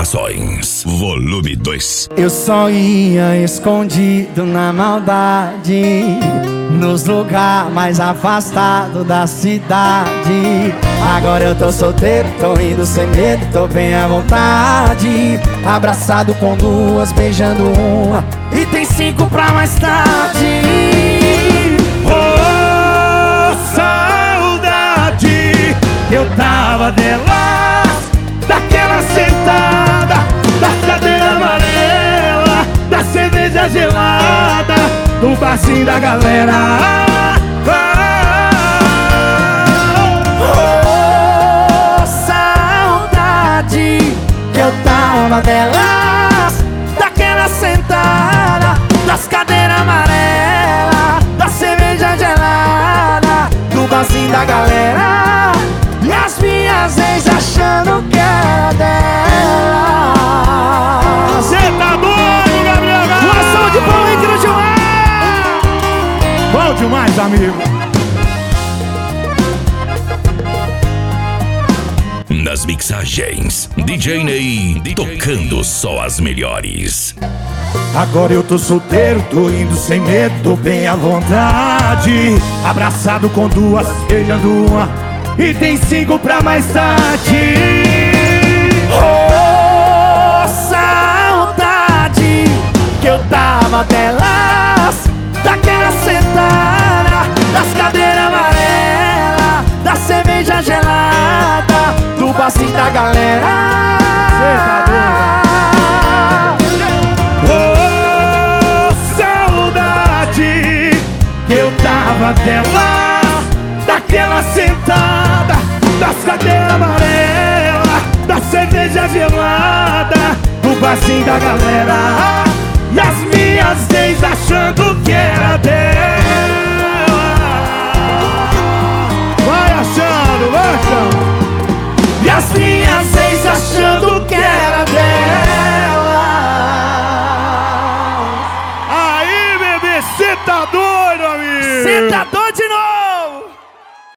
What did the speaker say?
Revelações, volume 2. Eu só ia escondido na maldade, nos lugares mais afastados da cidade. Agora eu tô solteiro, tô indo sem medo, tô bem à vontade, abraçado com duas, beijando uma, e tem 5 pra mais tarde. Oh, saudade, eu tava delas, daquela sentada, da cadeira amarela, da cerveja gelada, do barzinho da galera. Oh, saudade, que eu tava delas, daquela sentada, das cadeiras amarelas, da cerveja gelada, do barzinho da galera, e as minhas ex achando que era dela. Cê tá doido, Gabriel? Uma salva de pão aqui no João. Bom demais, amigo. Nas mixagens, DJ Ney tocando só as melhores. Agora eu tô solteiro, tô indo sem medo, tô bem à vontade, abraçado com duas, beijando uma, e tem 5 pra mais tarde. Oh, saudade, que eu tava delas, daquela sentada, das cadeiras amarelas, da cerveja gelada, do barzinho da galera. Cê tá doido? Oh, saudade, que eu tava delas, daquela sentada, das cadeiras amarelas, da cerveja gelada, do barzinho da galera, e as minhas ex achando que era dela.